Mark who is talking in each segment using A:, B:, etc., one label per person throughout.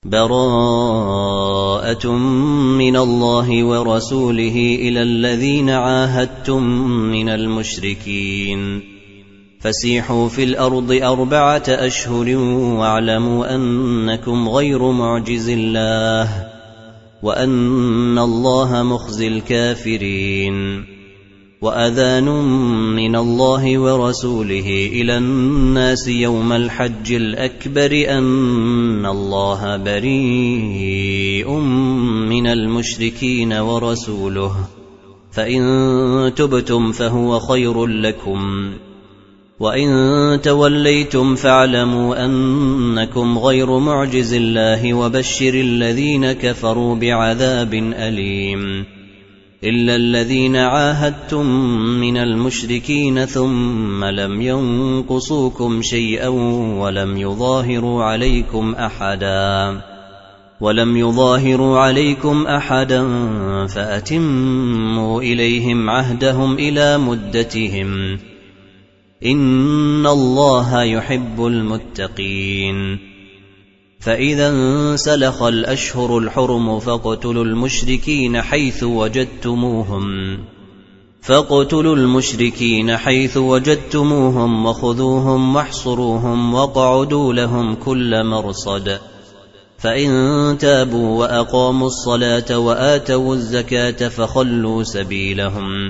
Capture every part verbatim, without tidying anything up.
A: براءة من الله ورسوله إلى الذين عاهدتم من المشركين فسيحوا في الأرض أربعة أشهر واعلموا أنكم غير معجز الله وأن الله مخزي الكافرين. وأذان من الله ورسوله إلى الناس يوم الحج الأكبر أن الله بريء من المشركين ورسوله فإن تبتم فهو خير لكم وإن توليتم فاعلموا أنكم غير معجز الله وبشر الذين كفروا بعذاب أليم. إلا الذين عاهدتم من المشركين ثم لم ينقصوكم شيئا ولم يظاهروا عليكم أحدا ولم يظاهروا عليكم أحدا فأتموا إليهم عهدهم إلى مدتهم إن الله يحب المتقين. فإذا انسلخ الأشهر الحرم فاقتلوا المشركين حيث وجدتموهم فاقتلوا المشركين حيث وجدتموهم وخذوهم واحصروهم واقعدوا لهم كل مرصد فإن تابوا وأقاموا الصلاة وآتوا الزكاة فخلوا سبيلهم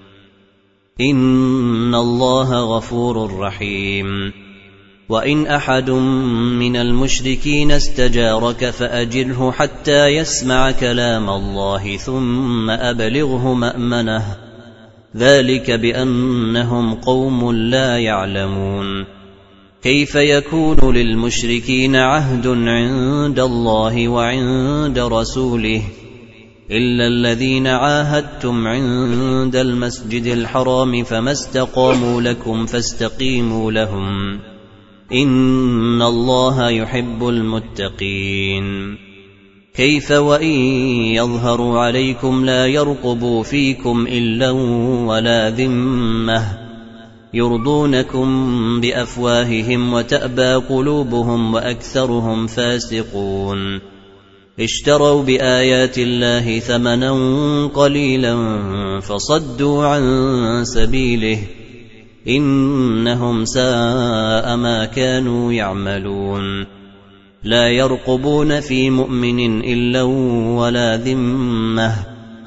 A: إن الله غفور رحيم. وإن أحد من المشركين استجارك فأجره حتى يسمع كلام الله ثم أبلغه مأمنه ذلك بأنهم قوم لا يعلمون. كيف يكون للمشركين عهد عند الله وعند رسوله إلا الذين عاهدتم عند المسجد الحرام فما استقاموا لكم فاستقيموا لهم إن الله يحب المتقين. كيف وإن يظهروا عليكم لا يرقبوا فيكم إلا ولا ذمة يرضونكم بأفواههم وتأبى قلوبهم وأكثرهم فاسقون. اشتروا بآيات الله ثمنا قليلا فصدوا عن سبيله إنهم ساء ما كانوا يعملون. لا يرقبون في مؤمن إلا ولا ذمة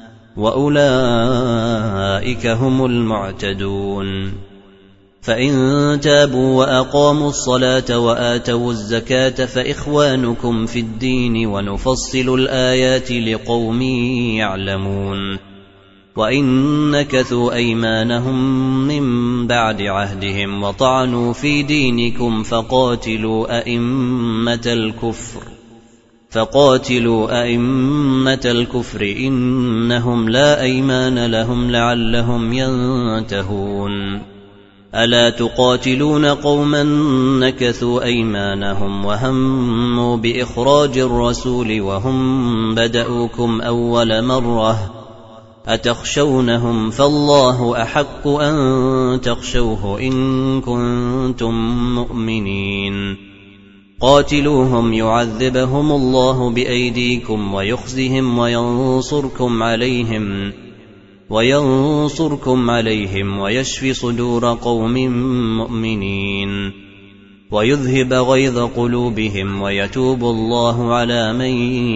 A: وأولئك هم المعتدون. فإن تابوا وأقاموا الصلاة وآتوا الزكاة فإخوانكم في الدين ونفصل الآيات لقوم يعلمون. وإن نكثوا أيمانهم من بعد عهدهم وطعنوا في دينكم فقاتلوا أئمة الكفر فقاتلوا أئمة الكفر إنهم لا أيمان لهم لعلهم ينتهون. ألا تقاتلون قوما نكثوا أيمانهم وهموا بإخراج الرسول وهم بدأوكم أول مرة أتخشونهم فالله أحق أن تخشوه إن كنتم مؤمنين. قاتلوهم يعذبهم الله بأيديكم ويخزهم وينصركم عليهم وينصركم عليهم ويشفي صدور قوم مؤمنين ويذهب غيظ قلوبهم ويتوب الله على من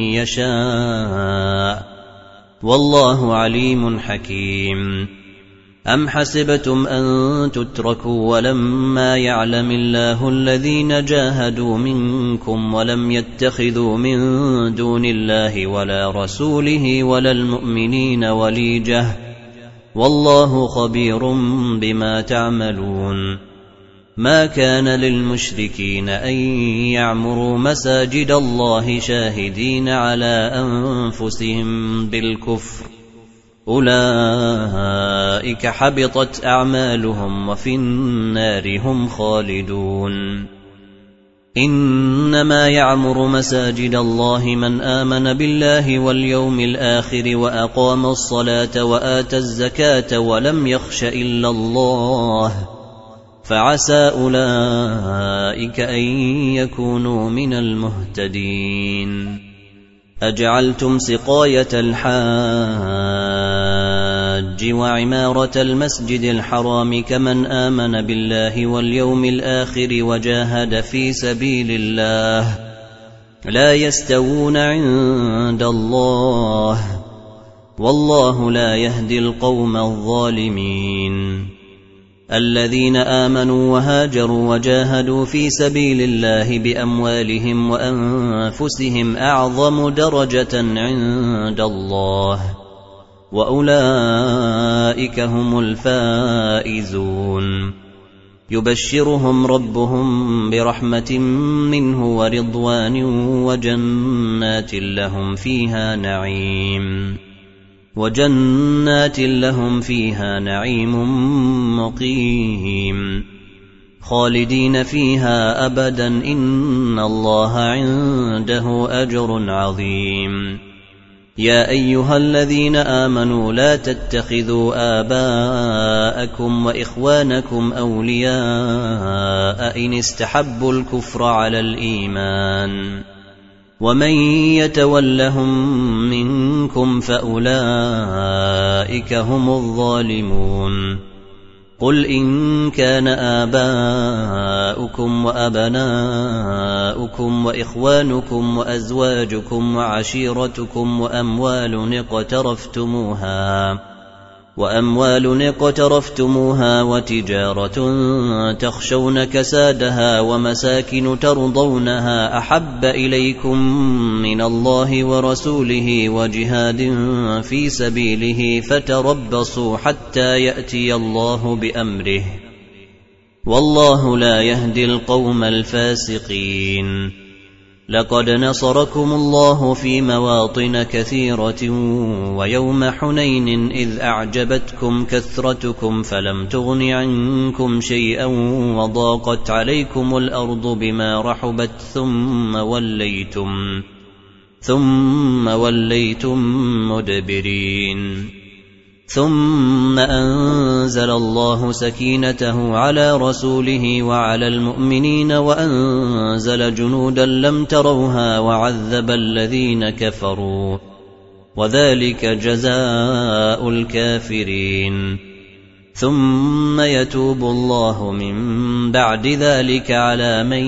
A: يشاء والله عليم حكيم. أم حسبتم أن تتركوا ولما يعلم الله الذين جاهدوا منكم ولم يتخذوا من دون الله ولا رسوله ولا المؤمنين وليجة والله خبير بما تعملون. ما كان للمشركين أن يعمروا مساجد الله شاهدين على أنفسهم بالكفر أولئك حبطت أعمالهم وفي النار هم خالدون. إنما يعمر مساجد الله من آمن بالله واليوم الآخر وأقام الصلاة وآتى الزكاة ولم يخش إلا الله فعسى أولئك أن يكونوا من المهتدين. أجعلتم سقاية الحاج وعمارة المسجد الحرام كمن آمن بالله واليوم الآخر وجاهد في سبيل الله لا يستوون عند الله والله لا يهدي القوم الظالمين. الذين آمنوا وهاجروا وجاهدوا في سبيل الله بأموالهم وأنفسهم أعظم درجة عند الله وأولئك هم الفائزون. يبشرهم ربهم برحمة منه ورضوان وجنات لهم فيها نعيم وجنات لهم فيها نعيم مقيم خالدين فيها أبدا إن الله عنده أجر عظيم. يا أيها الذين آمنوا لا تتخذوا آباءكم وإخوانكم أولياء إن استحبوا الكفر على الإيمان ومن يتولهم منكم فأولئك هم الظالمون. قل إن كان آباؤكم وأبناؤكم وإخوانكم وأزواجكم وعشيرتكم وأموال اقترفتموها وأموال اقترفتموها وتجارة تخشون كسادها ومساكن ترضونها أحب إليكم من الله ورسوله وجهاد في سبيله فتربصوا حتى يأتي الله بأمره والله لا يهدي القوم الفاسقين. لقد نصركم الله في مواطن كثيرة ويوم حنين إذ أعجبتكم كثرتكم فلم تغن عنكم شيئا وضاقت عليكم الأرض بما رحبت ثم وليتم ثم وليتم مدبرين. ثم أنزل الله سكينته على رسوله وعلى المؤمنين وأنزل جنودا لم تروها وعذب الذين كفروا وذلك جزاء الكافرين. ثم يتوب الله من بعد ذلك على من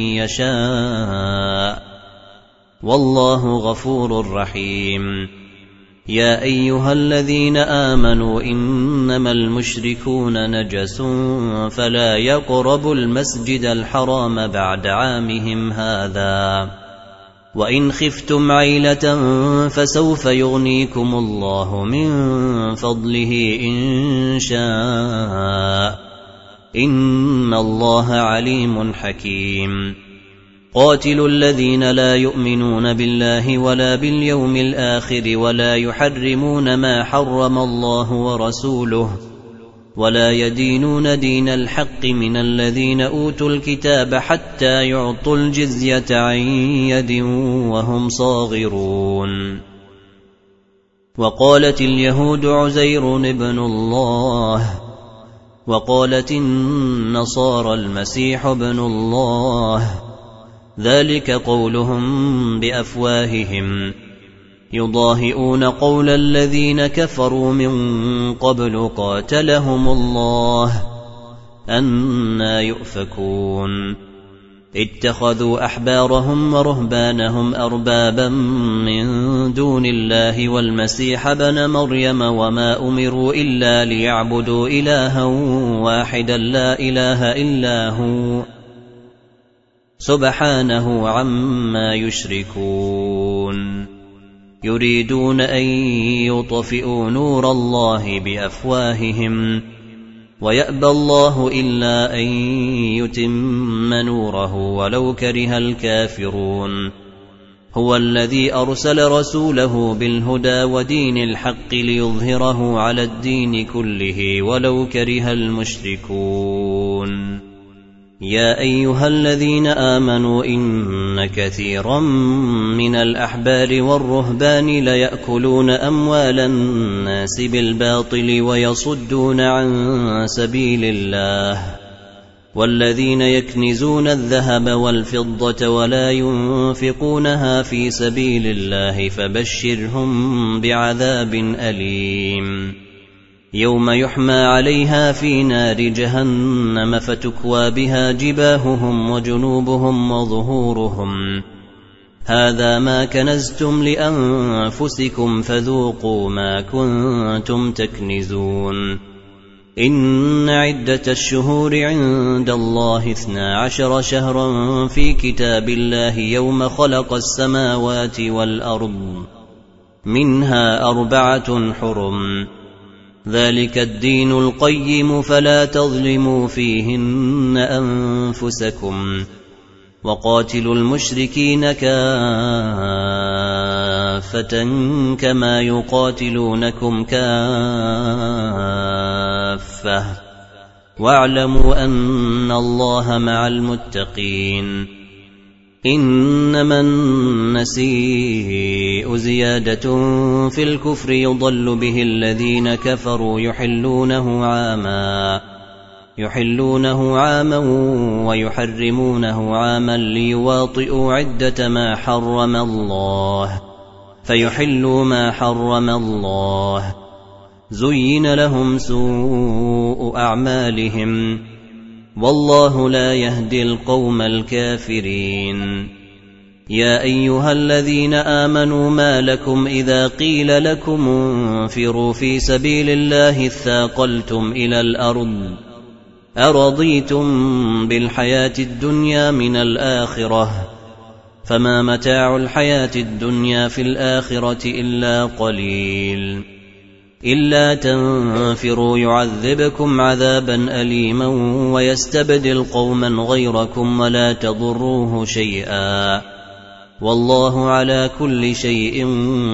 A: يشاء والله غفور رحيم. يا أيها الذين آمنوا إنما المشركون نجس فلا يقربوا المسجد الحرام بعد عامهم هذا وإن خفتم عيلة فسوف يغنيكم الله من فضله إن شاء إن الله عليم حكيم. قاتلوا الذين لا يؤمنون بالله ولا باليوم الآخر ولا يحرمون ما حرم الله ورسوله ولا يدينون دين الحق من الذين أوتوا الكتاب حتى يعطوا الجزية عن يد وهم صاغرون. وقالت اليهود عزير ابن الله وقالت النصارى المسيح ابن الله ذلك قولهم بأفواههم يضاهئون قول الذين كفروا من قبل قاتلهم الله أنى يؤفكون. اتخذوا أحبارهم ورهبانهم أربابا من دون الله والمسيح ابن مريم وما أمروا إلا ليعبدوا إلها واحدا لا إله إلا هو سبحانه عما يشركون. يريدون أن يطفئوا نور الله بأفواههم ويأبى الله إلا أن يتم نوره ولو كره الكافرون. هو الذي أرسل رسوله بالهدى ودين الحق ليظهره على الدين كله ولو كره المشركون. يا أيها الذين آمنوا إن كثيرا من الأحبار والرهبان ليأكلون أموال الناس بالباطل ويصدون عن سبيل الله والذين يكنزون الذهب والفضة ولا ينفقونها في سبيل الله فبشرهم بعذاب أليم يوم يحمى عليها في نار جهنم فتكوى بها جباههم وجنوبهم وظهورهم هذا ما كنزتم لأنفسكم فذوقوا ما كنتم تكنزون إن عدة الشهور عند الله اثنا عشر شهرا في كتاب الله يوم خلق السماوات والأرض منها أربعة حرم ذلك الدين القيم فلا تظلموا فيهن أنفسكم وقاتلوا المشركين كافة كما يقاتلونكم كافة واعلموا أن الله مع المتقين إنما النسيء زيادة في الكفر يضل به الذين كفروا يحلونه عاما يحلونه عاما ويحرمونه عاما ليواطئوا عدة ما حرم الله فيحلوا ما حرم الله زين لهم سوء أعمالهم والله لا يهدي القوم الكافرين يا أيها الذين آمنوا ما لكم إذا قيل لكم انفروا في سبيل الله اثاقلتم إلى الأرض أرضيتم بالحياة الدنيا من الآخرة فما متاع الحياة الدنيا في الآخرة إلا قليل إلا تنفروا يعذبكم عذابا أليما ويستبدل قوما غيركم ولا تضروه شيئا والله على كل شيء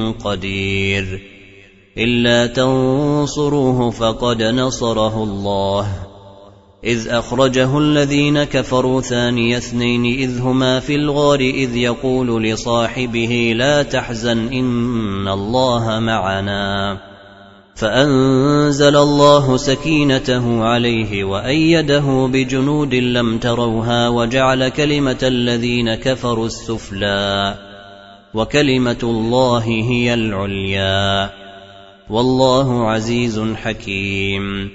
A: قدير إلا تنصروه فقد نصره الله إذ أخرجه الذين كفروا ثاني اثنين إذ هما في الغار إذ يقول لصاحبه لا تحزن إن الله معنا فأنزل الله سكينته عليه وأيده بجنود لم تروها وجعل كلمة الذين كفروا السفلى وكلمة الله هي العليا والله عزيز حكيم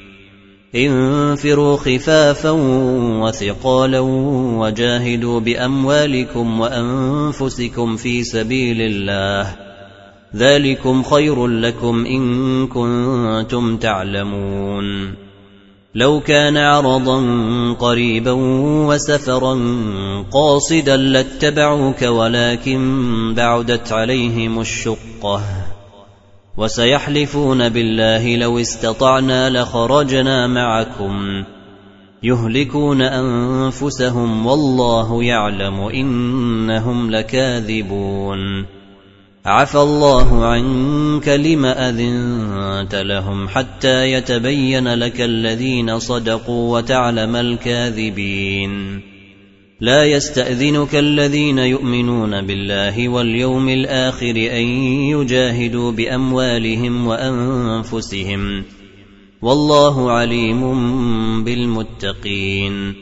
A: انفروا خفافا وثقالا وجاهدوا بأموالكم وأنفسكم في سبيل الله ذلكم خير لكم إن كنتم تعلمون لو كان عرضا قريبا وسفرا قاصدا لاتبعوك ولكن بعدت عليهم الشقة وسيحلفون بالله لو استطعنا لخرجنا معكم يهلكون أنفسهم والله يعلم إنهم لكاذبون عفى الله عنك لم أذنت لهم حتى يتبين لك الذين صدقوا وتعلم الكاذبين لا يستأذنك الذين يؤمنون بالله واليوم الآخر أن يجاهدوا بأموالهم وأنفسهم والله عليم بالمتقين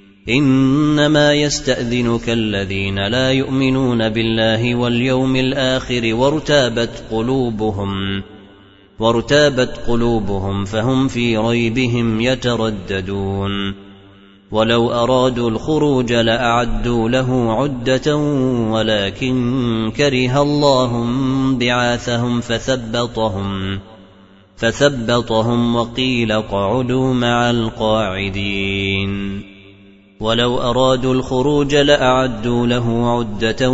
A: إنما يستأذنك الذين لا يؤمنون بالله واليوم الآخر وارتابت قلوبهم وارتابت قلوبهم فهم في ريبهم يترددون ولو أرادوا الخروج لأعدوا له عدة ولكن كره الله بعاثهم فثبطهم فثبطهم وقيل اقعدوا مع القاعدين ولو أرادوا الخروج لأعدوا له عدة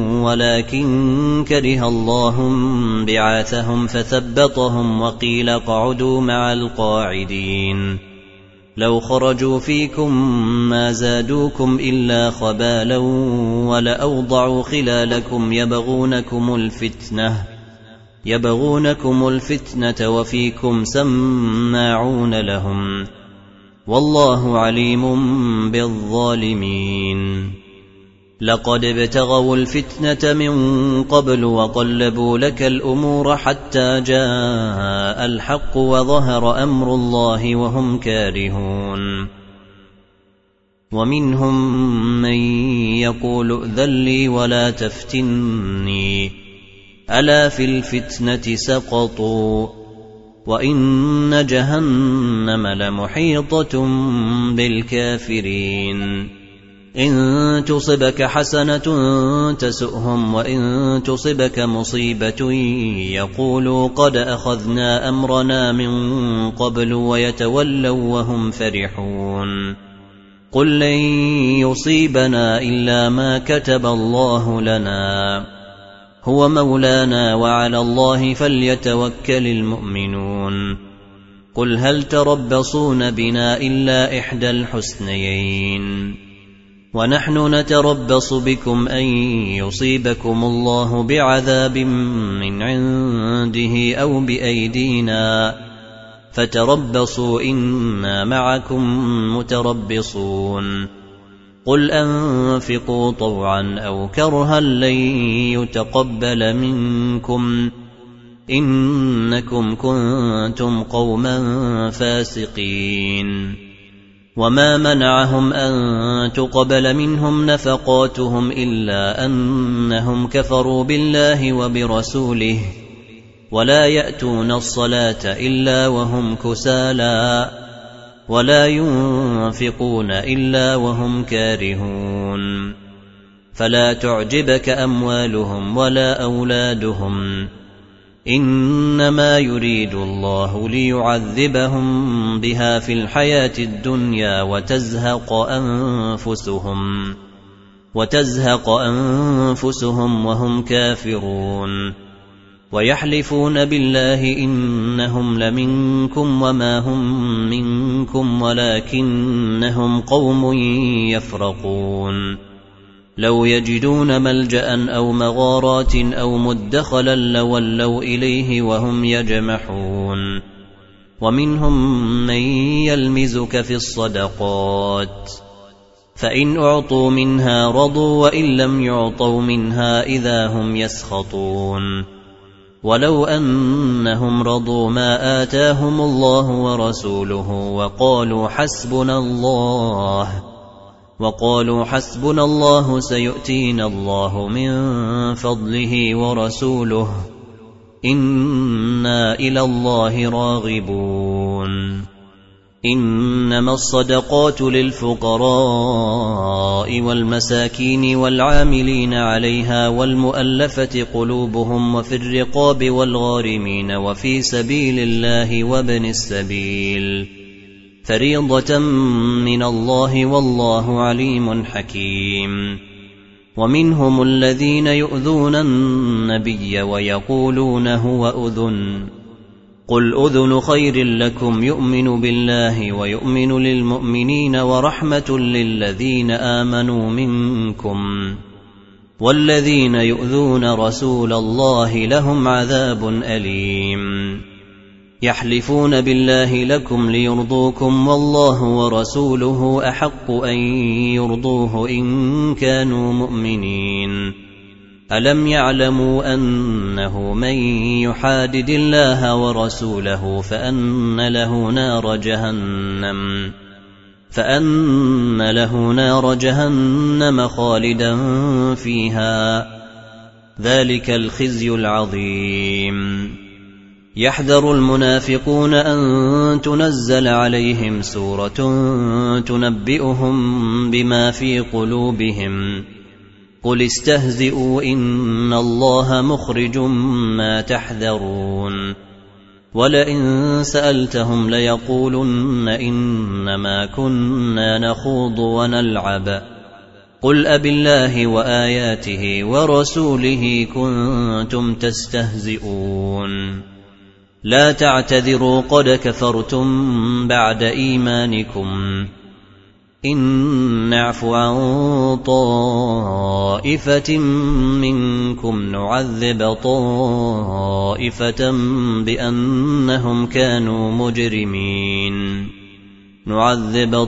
A: ولكن كره الله بعاثهم فثبطهم وقيل اقعدوا مع القاعدين لو خرجوا فيكم ما زادوكم إلا خبالا ولأوضعوا خلالكم يبغونكم الفتنة يبغونكم الفتنة وفيكم سماعون لهم والله عليم بالظالمين لقد ابتغوا الفتنة من قبل وقلبوا لك الأمور حتى جاء الحق وظهر أمر الله وهم كارهون ومنهم من يقول ائذن لي ولا تفتني ألا في الفتنة سقطوا وإن جهنم لمحيطة بالكافرين إن تصبك حسنة تسؤهم وإن تصبك مصيبة يقولوا قد أخذنا أمرنا من قبل ويتولوا وهم فرحون قل لن يصيبنا إلا ما كتب الله لنا هو مولانا وعلى الله فليتوكل المؤمنون قل هل تربصون بنا إلا إحدى الحسنيين ونحن نتربص بكم أن يصيبكم الله بعذاب من عنده أو بأيدينا فتربصوا إنا معكم متربصون قل أنفقوا طوعا أو كرها لن يتقبل منكم إنكم كنتم قوما فاسقين وما منعهم أن تقبل منهم نفقاتهم إلا أنهم كفروا بالله وبرسوله ولا يأتون الصلاة إلا وهم كسالى ولا ينفقون إلا وهم كارهون فلا تعجبك أموالهم ولا أولادهم إنما يريد الله ليعذبهم بها في الحياة الدنيا وتزهق أنفسهم وتزهق أنفسهم وهم كافرون ويحلفون بالله إنهم لمنكم وما هم منكم ولكنهم قوم يفرقون لو يجدون ملجأ أو مغارات أو مدخلا لولوا إليه وهم يجمحون ومنهم من يلمزك في الصدقات فإن أعطوا منها رضوا وإن لم يعطوا منها إذا هم يسخطون ولو أنهم رضوا ما آتاهم الله ورسوله وقالوا حسبنا الله وقالوا حسبنا الله سيؤتينا الله من فضله ورسوله إنا إلى الله راغبون إنما الصدقات للفقراء والمساكين والعاملين عليها والمؤلفة قلوبهم وفي الرقاب والغارمين وفي سبيل الله وابن السبيل فريضة من الله والله عليم حكيم ومنهم الذين يؤذون النبي ويقولون هو أذن قل أذن خير لكم يؤمن بالله ويؤمن للمؤمنين ورحمة للذين آمنوا منكم والذين يؤذون رسول الله لهم عذاب أليم يحلفون بالله لكم ليرضوكم والله ورسوله أحق أن يرضوه إن كانوا مؤمنين ألم يعلموا أنه من يحادد الله ورسوله فأن له نار جهنم فأن له نار جهنم خالدا فيها ذلك الخزي العظيم يحذر المنافقون أن تنزل عليهم سورة تنبئهم بما في قلوبهم قل استهزئوا إن الله مخرج ما تحذرون ولئن سألتهم ليقولن إنما كنا نخوض ونلعب قل أبالله وآياته ورسوله كنتم تستهزئون لا تعتذروا قد كفرتم بعد إيمانكم إن نعف عن طائفة منكم نعذب طائفة بأنهم كانوا مجرمين نعذب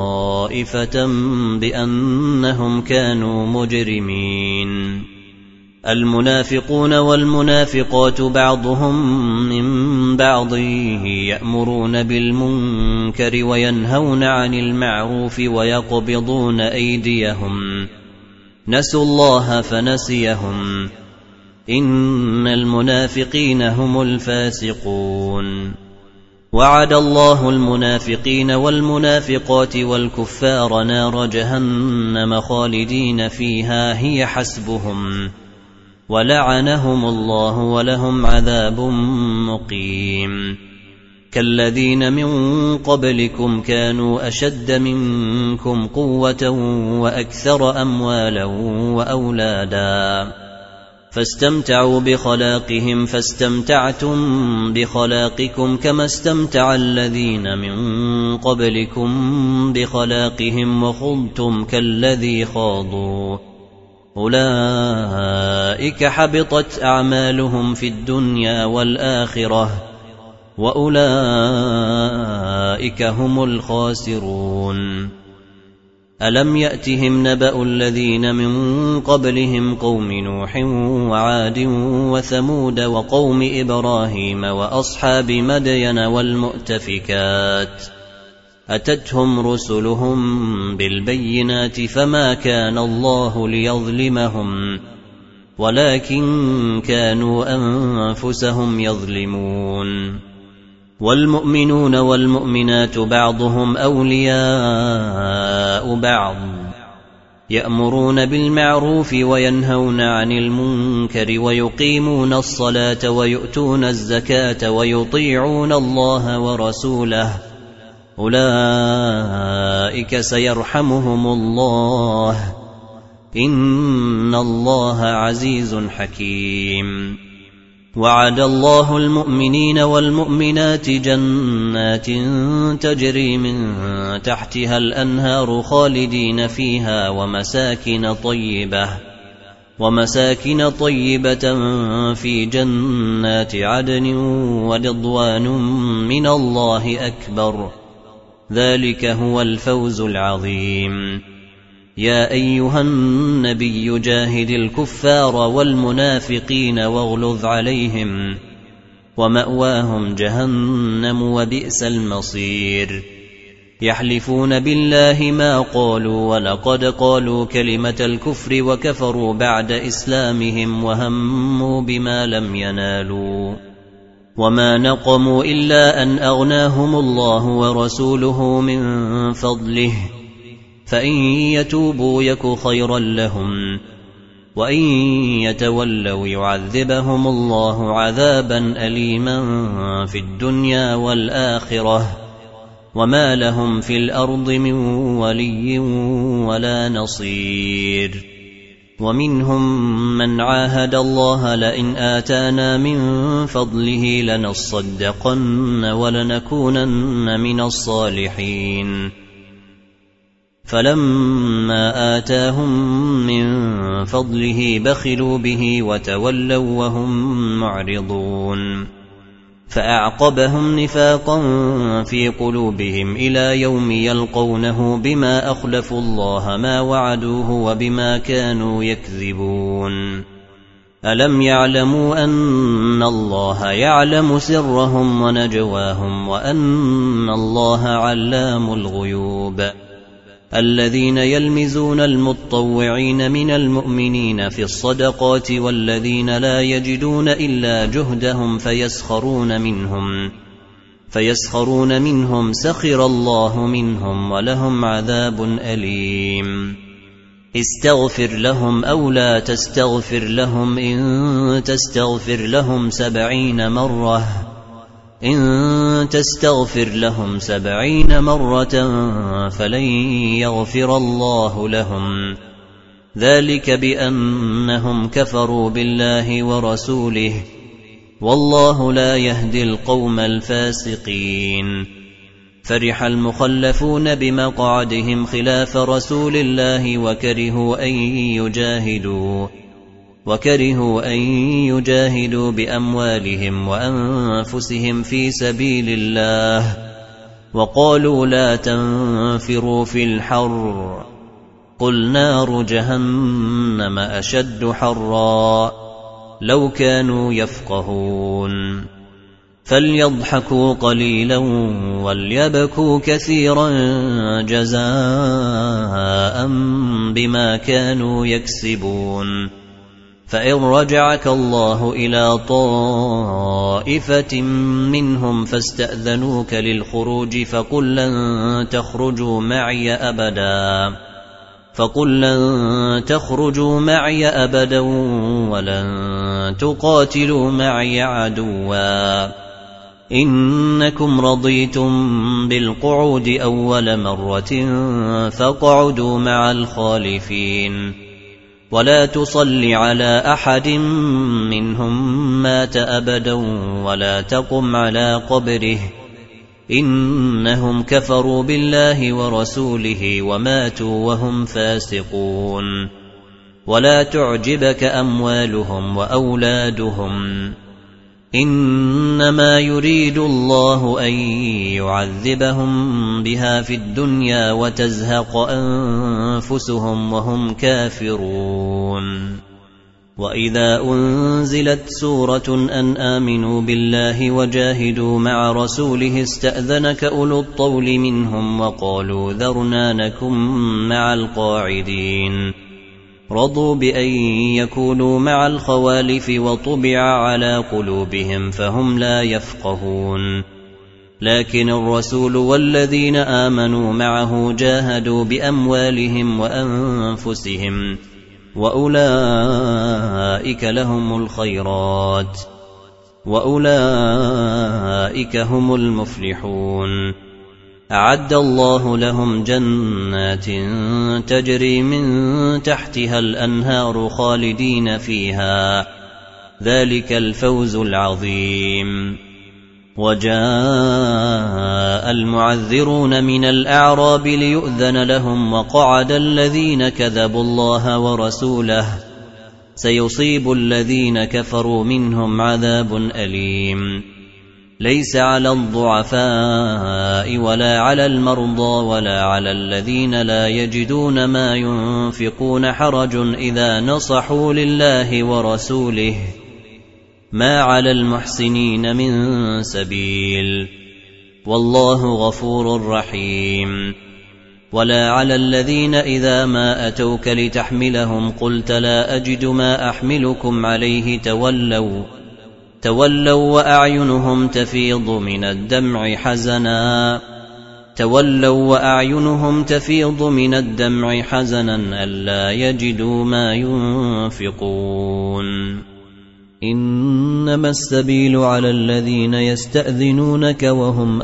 A: طائفة بأنهم كانوا مجرمين المنافقون والمنافقات بعضهم من بعض يأمرون بالمنكر وينهون عن المعروف ويقبضون أيديهم نسوا الله فنسيهم إن المنافقين هم الفاسقون وعد الله المنافقين والمنافقات والكفار نار جهنم خالدين فيها هي حسبهم ولعنهم الله ولهم عذاب مقيم كالذين من قبلكم كانوا أشد منكم قوة وأكثر أموالا وأولادا فاستمتعوا بخلاقهم فاستمتعتم بخلاقكم كما استمتع الذين من قبلكم بخلاقهم وخضتم كالذي خاضوا أولئك حبطت أعمالهم في الدنيا والآخرة وأولئك هم الخاسرون ألم يأتهم نبأ الذين من قبلهم قوم نوح وعاد وثمود وقوم إبراهيم وأصحاب مدين والمؤتفكات أتتهم رسلهم بالبينات فما كان الله ليظلمهم ولكن كانوا أنفسهم يظلمون والمؤمنون والمؤمنات بعضهم أولياء بعض يأمرون بالمعروف وينهون عن المنكر ويقيمون الصلاة ويؤتون الزكاة ويطيعون الله ورسوله أولئك سيرحمهم الله إن الله عزيز حكيم وعد الله المؤمنين والمؤمنات جنات تجري من تحتها الأنهار خالدين فيها ومساكن طيبة ومساكن طيبة في جنات عدن ورضوان من الله أكبر ذلك هو الفوز العظيم يا أيها النبي جاهد الكفار والمنافقين واغلظ عليهم ومأواهم جهنم وبئس المصير يحلفون بالله ما قالوا ولقد قالوا كلمة الكفر وكفروا بعد إسلامهم وهموا بما لم ينالوا وما نقموا إلا أن أغناهم الله ورسوله من فضله فإن يتوبوا يك خيرا لهم وإن يتولوا يعذبهم الله عذابا أليما في الدنيا والآخرة وما لهم في الأرض من ولي ولا نصير ومنهم من عاهد الله لئن آتانا من فضله لنصدقن ولنكونن من الصالحين فلما آتاهم من فضله بخلوا به وتولوا وهم معرضون فأعقبهم نفاقا في قلوبهم إلى يوم يلقونه بما أخلفوا الله ما وعدوه وبما كانوا يكذبون ألم يعلموا أن الله يعلم سرهم ونجواهم وأن الله علام الغيوب الذين يلمزون المتطوعين من المؤمنين في الصدقات والذين لا يجدون إلا جهدهم فيسخرون منهم فيسخرون منهم سخر الله منهم ولهم عذاب أليم استغفر لهم أو لا تستغفر لهم إن تستغفر لهم سبعين مرة إن تستغفر لهم سبعين مرة فلن يغفر الله لهم ذلك بأنهم كفروا بالله ورسوله والله لا يهدي القوم الفاسقين فرح المخلفون بمقعدهم خلاف رسول الله وكرهوا أن يجاهدوا وكرهوا أن يجاهدوا بأموالهم وأنفسهم في سبيل الله وقالوا لا تنفروا في الحر قل نار جهنم أشد حرا لو كانوا يفقهون فليضحكوا قليلا وليبكوا كثيرا جزاء بما كانوا يكسبون فإن رجعك الله إلى طائفة منهم فاستأذنوك للخروج فقل لن تخرجوا معي أبدا فقل لن تخرجوا معي أبدا ولن تقاتلوا معي عدوا إنكم رضيتم بالقعود أول مرة فاقعدوا مع الخالفين ولا تصل على أحد منهم مات أبدا ولا تقم على قبره إنهم كفروا بالله ورسوله وماتوا وهم فاسقون ولا تعجبك أموالهم وأولادهم إنما يريد الله أن يعذبهم بها في الدنيا وتزهق أنفسهم وهم كافرون وإذا أنزلت سورة أن آمنوا بالله وجاهدوا مع رسوله استأذنك أولو الطول منهم وقالوا ذرنا نكن مع القاعدين رضوا بأن يكونوا مع الخوالف وطبع على قلوبهم فهم لا يفقهون لكن الرسول والذين آمنوا معه جاهدوا بأموالهم وأنفسهم وأولئك لهم الخيرات وأولئك هم المفلحون أعد الله لهم جنات تجري من تحتها الأنهار خالدين فيها ذلك الفوز العظيم وجاء المعذرون من الأعراب ليؤذن لهم وقعد الذين كذبوا الله ورسوله سيصيب الذين كفروا منهم عذاب أليم ليس على الضعفاء ولا على المرضى ولا على الذين لا يجدون ما ينفقون حرج إذا نصحوا لله ورسوله ما على المحسنين من سبيل والله غفور رحيم ولا على الذين إذا ما أتوك لتحملهم قلت لا أجد ما أحملكم عليه تولوا تولوا وأعينهم تفيض من الدمع حزنا تولوا وأعينهم تفيض من الدمع حزنا ألا يجدوا ما ينفقون إنما السبيل على الذين يستأذنونك وهم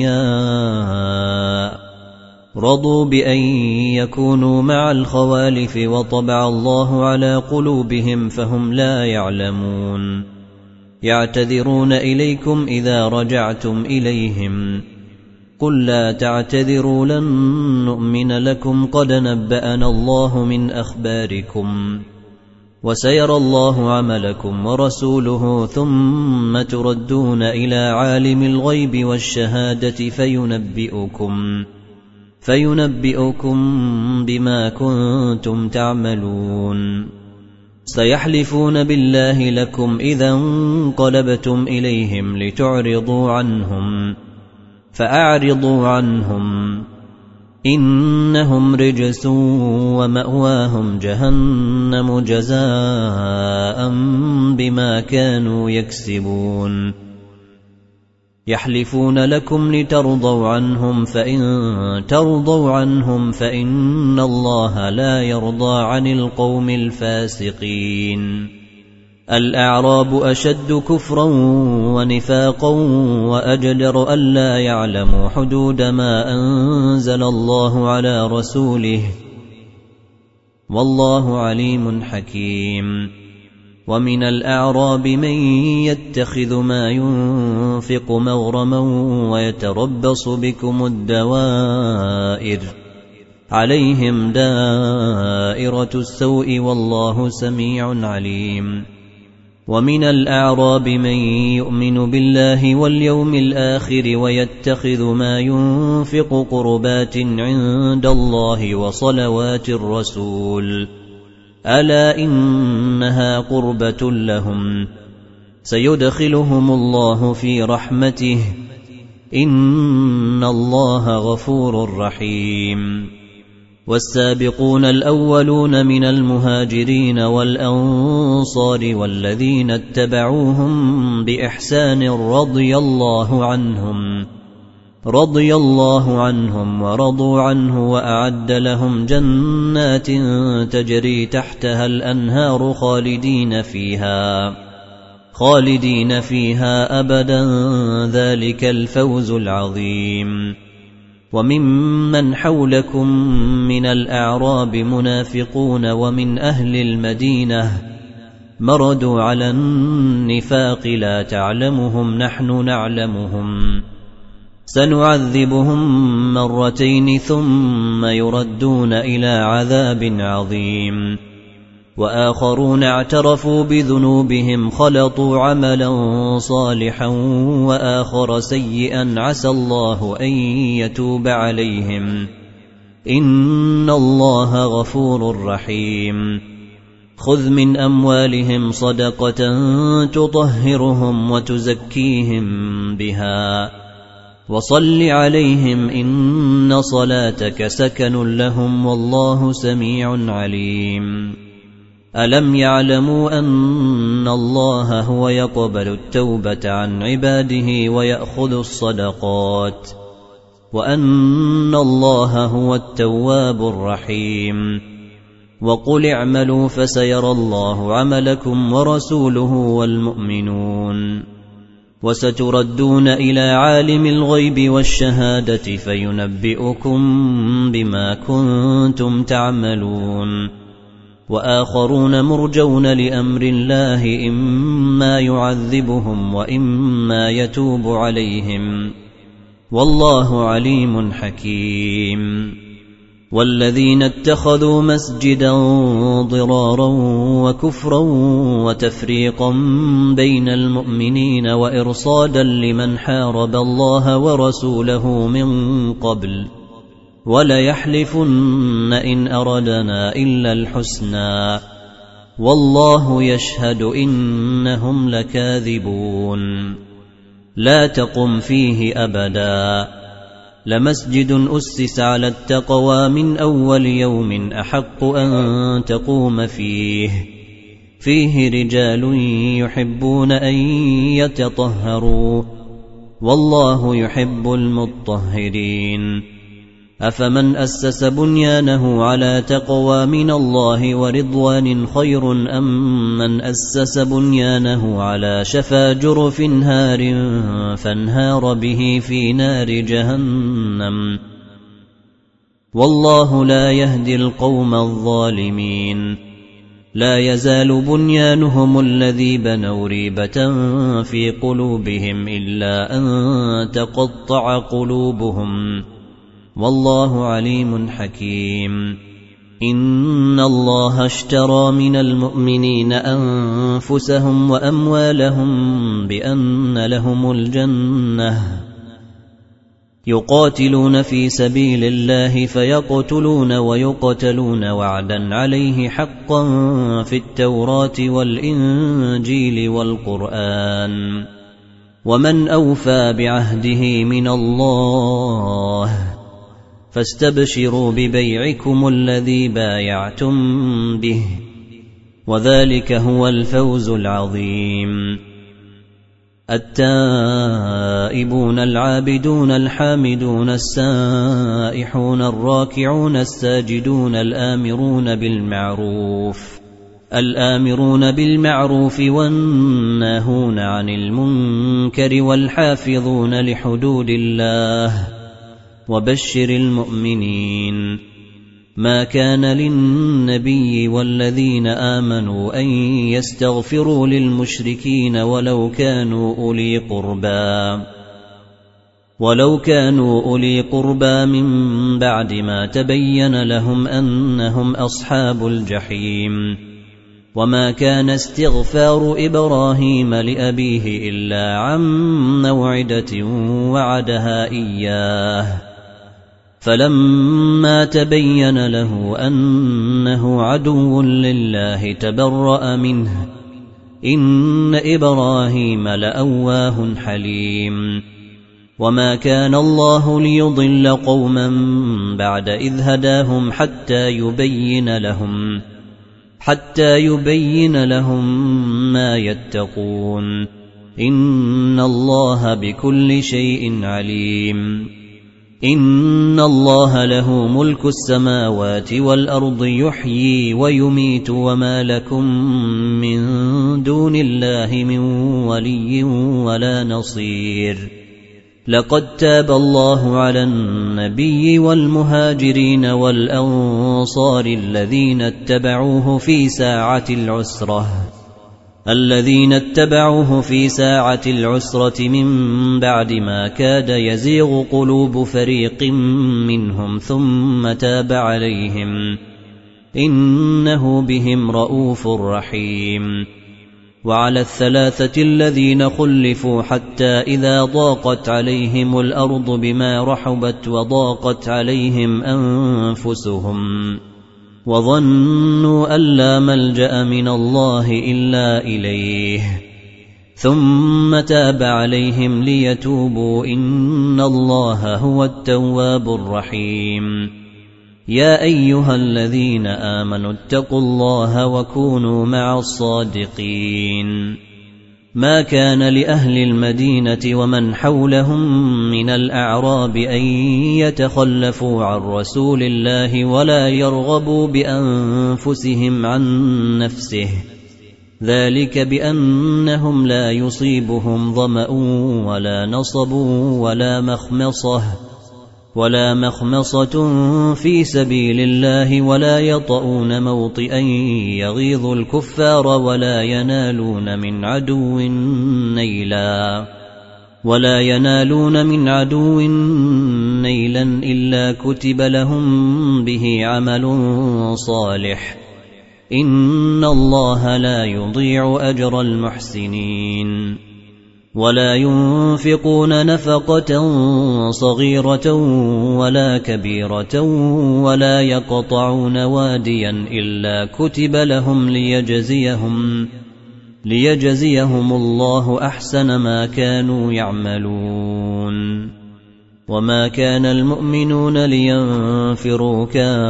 A: أغنياء رضوا بأن يكونوا مع الخوالف وطبع الله على قلوبهم فهم لا يعلمون يعتذرون إليكم إذا رجعتم إليهم قل لا تعتذروا لن نؤمن لكم قد نبأنا الله من أخباركم وسيرى الله عملكم ورسوله ثم تردون إلى عالم الغيب والشهادة فينبئكم فينبئكم بما كنتم تعملون سيحلفون بالله لكم إذا انقلبتم إليهم لتعرضوا عنهم فأعرضوا عنهم إنهم رجس ومأواهم جهنم جزاء بما كانوا يكسبون يحلفون لكم لترضوا عنهم فإن ترضوا عنهم فإن الله لا يرضى عن القوم الفاسقين الأعراب أشد كفرا ونفاقا وأجدر ألا يعلموا حدود ما أنزل الله على رسوله والله عليم حكيم ومن الأعراب من يتخذ ما ينفق مغرما ويتربص بكم الدوائر عليهم دائرة السوء والله سميع عليم ومن الأعراب من يؤمن بالله واليوم الآخر ويتخذ ما ينفق قربات عند الله وصلوات الرسول ألا إنها قربة لهم سيدخلهم الله في رحمته إن الله غفور رحيم. والسابقون الأولون من المهاجرين والأنصار والذين اتبعوهم بإحسان رضي الله عنهم رضي الله عنهم ورضوا عنه وأعد لهم جنات تجري تحتها الأنهار خالدين فيها خالدين فيها أبدا ذلك الفوز العظيم. وممن حولكم من الأعراب منافقون ومن أهل المدينة مردوا على النفاق لا تعلمهم نحن نعلمهم سنعذبهم مرتين ثم يردون إلى عذاب عظيم. وآخرون اعترفوا بذنوبهم خلطوا عملا صالحا وآخر سيئا عسى الله أن يتوب عليهم إن الله غفور رحيم. خذ من أموالهم صدقة تطهرهم وتزكيهم بها وصل عليهم إن صلاتك سكن لهم والله سميع عليم. ألم يعلموا أن الله هو يقبل التوبة عن عباده ويأخذ الصدقات وأن الله هو التواب الرحيم. وقل اعملوا فسيرى الله عملكم ورسوله والمؤمنون وستردون إلى عالم الغيب والشهادة فينبئكم بما كنتم تعملون. وآخرون مرجون لأمر الله إما يعذبهم وإما يتوب عليهم والله عليم حكيم. والذين اتخذوا مسجدا ضرارا وكفرا وتفريقا بين المؤمنين وإرصادا لمن حارب الله ورسوله من قبل وليحلفن إن أردنا إلا الحسنى والله يشهد إنهم لكاذبون. لا تقم فيه أبدا لمسجد أسس على التقوى من أول يوم أحق أن تقوم فيه فيه رجال يحبون أن يتطهروا والله يحب المطهرين. أفمن أسس بنيانه على تقوى من الله ورضوان خير أم من أسس بنيانه على شفا جرف هار فانهار به في نار جهنم والله لا يهدي القوم الظالمين. لا يزال بنيانهم الذي بنوا ريبة في قلوبهم إلا أن تقطع قلوبهم والله عليم حكيم. إن الله اشترى من المؤمنين أنفسهم وأموالهم بأن لهم الجنة يقاتلون في سبيل الله فيقتلون ويقتلون وعدا عليه حقا في التوراة والإنجيل والقرآن ومن أوفى بعهده من الله فاستبشروا ببيعكم الذي بايعتم به وذلك هو الفوز العظيم. التائبون العابدون الحامدون السائحون الراكعون الساجدون الآمرون بالمعروف الآمرون بالمعروف والناهون عن المنكر والحافظون لحدود الله وبشر المؤمنين. ما كان للنبي والذين آمنوا أن يستغفروا للمشركين ولو كانوا أولي قربى ولو كانوا أولي قربى من بعد ما تبين لهم أنهم أصحاب الجحيم. وما كان استغفار إبراهيم لأبيه إلا عن موعدة وعدها إياه فلما تبين له أنه عدو لله تبرأ منه إن إبراهيم لأواه حليم وما كان الله ليضل قوما بعد إذ هداهم حتى يبين لهم حتى يبين لهم ما يتقون إن الله بكل شيء عليم إن الله له ملك السماوات والأرض يحيي ويميت وما لكم من دون الله من ولي ولا نصير لقد تاب الله على النبي والمهاجرين والأنصار الذين اتبعوه في ساعة العسرة الذين اتبعوه في ساعة العسرة من بعد ما كاد يزيغ قلوب فريق منهم ثم تاب عليهم إنه بهم رءوف رحيم وعلى الثلاثة الذين خلفوا حتى إذا ضاقت عليهم الأرض بما رحبت وضاقت عليهم أنفسهم وظنوا أن لا ملجأ من الله إلا إليه ثم تاب عليهم ليتوبوا إن الله هو التواب الرحيم يا أيها الذين آمنوا اتقوا الله وكونوا مع الصادقين ما كان لأهل المدينة ومن حولهم من الأعراب أن يتخلفوا عن رسول الله ولا يرغبوا بأنفسهم عن نفسه ذلك بأنهم لا يصيبهم ظمأ ولا نصب ولا مخمصة ولا مخمصة في سبيل الله ولا يطؤون موطئا يغيظ الكفار ولا ينالون من عدو نيلا ولا ينالون من عدو نيلا إلا كتب لهم به عمل صالح إن الله لا يضيع أجر المحسنين ولا ينفقون نفقة صغيرة ولا كبيرة ولا يقطعون واديا إلا كتب لهم ليجزيهم ليجزيهم الله أحسن ما كانوا يعملون وما كان المؤمنون لينفروا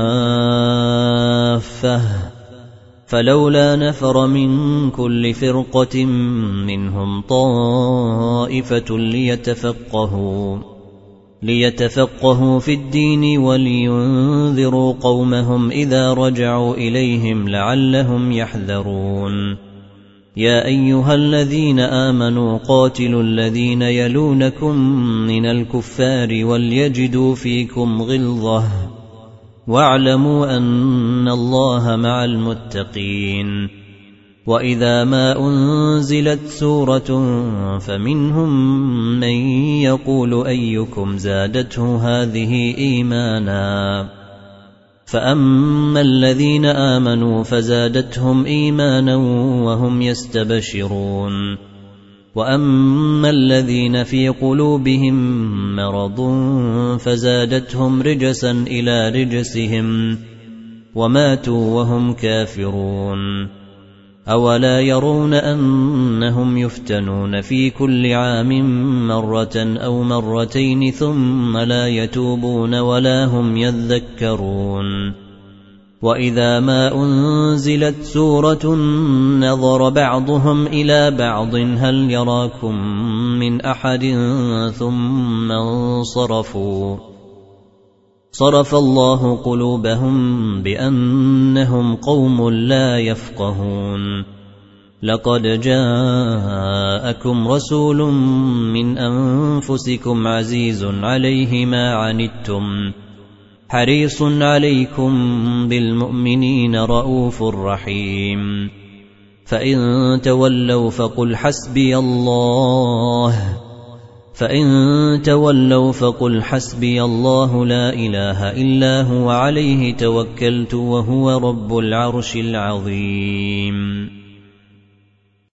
A: كافة فلولا نفر من كل فرقة منهم طائفة ليتفقهوا ليتفقهوا في الدين ولينذروا قومهم إذا رجعوا إليهم لعلهم يحذرون يا أيها الذين آمنوا قاتلوا الذين يلونكم من الكفار وليجدوا فيكم غلظة واعلموا أن الله مع المتقين وإذا ما أنزلت سورة فمنهم من يقول أيكم زادته هذه إيمانا فأما الذين آمنوا فزادتهم إيمانا وهم يستبشرون وأما الذين في قلوبهم مرض فزادتهم رجسا إلى رجسهم وماتوا وهم كافرون أولا يرون أنهم يفتنون في كل عام مرة أو مرتين ثم لا يتوبون ولا هم يذكرون وإذا ما أنزلت سورة نظر بعضهم إلى بعض هل يراكم من أحد ثم انصرفوا صرف الله قلوبهم بأنهم قوم لا يفقهون لقد جاءكم رسول من أنفسكم عزيز عليه ما عنتم حريص عليكم بالمؤمنين رؤوف رحيم فإن تولوا فقل حسبي الله فإن تولوا فقل حسبي الله لا إله إلا هو عليه توكلت وهو رب العرش العظيم.